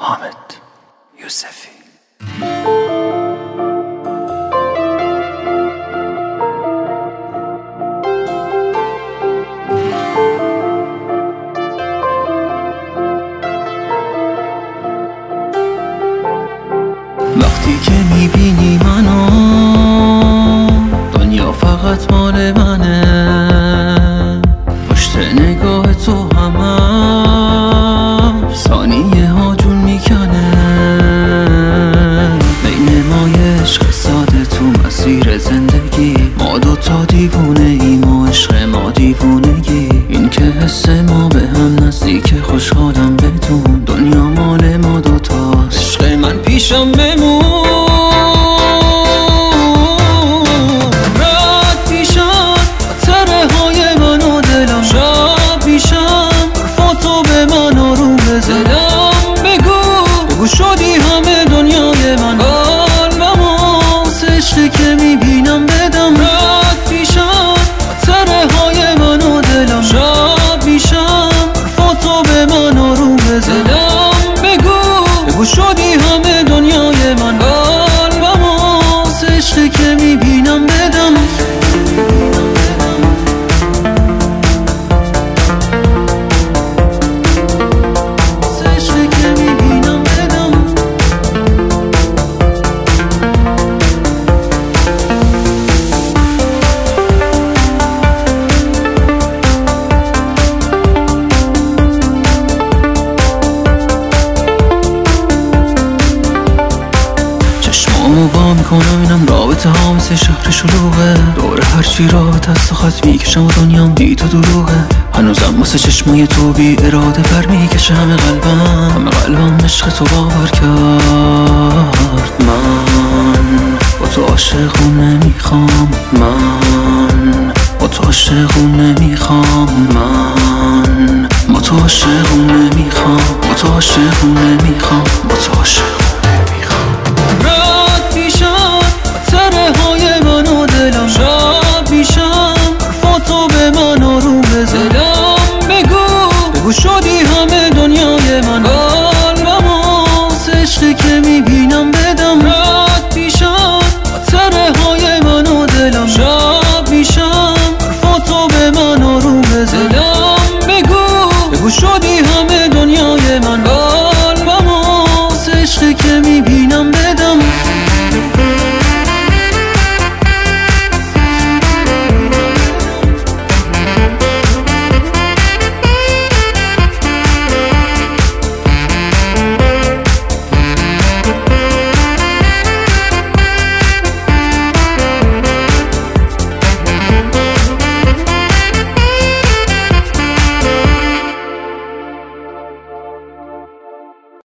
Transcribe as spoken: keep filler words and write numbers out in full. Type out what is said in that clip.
حامد یوسفی. وقتی که میبینی منو دنیا فقط مال منه، پشت نگاه تو همه ثانیه ها جون میکنه. بین ما یه عشق ساده تو مسیر زندگی، ما دوتا دیوونه ایم و عشق ما دیوونگی. این که حس ما به هم نزدیک، خوشحالم بدون دنیا مال ما دوتاست. عشق من پیشم بمون، رد پیشم خاطره های من و دلم، شب پیشم حرفاتو به من آروم بزنم. بگو بگو شدی همه دنیای من، قلبم واسه عشقی که میبینم بدم. رد پیشم خاطره های من و دلم، شب پیشم حرفاتو به من آروم بزنم. بگو بگو شدی همه دنیای من، قلبم واسه عشقی که میبینم بدم. واسه عشقی که میبینم بدم. چشمامو وا میکنم اینم رابطه ها مثل شهر شلوغه، دوره هرچی رابطه است و خط میکشم و دنیام بی تو دروغه. هنوزم واسه چشمای تو بی اراده پر میکشه همه قلبم، همه قلبم عشق تو باور کرد. من با تو عاشقونه میخوام، من با تو عاشقونه میخوام، من با تو عاشقونه میخوام، با تو عاشقونه میخوام، با تو عاشق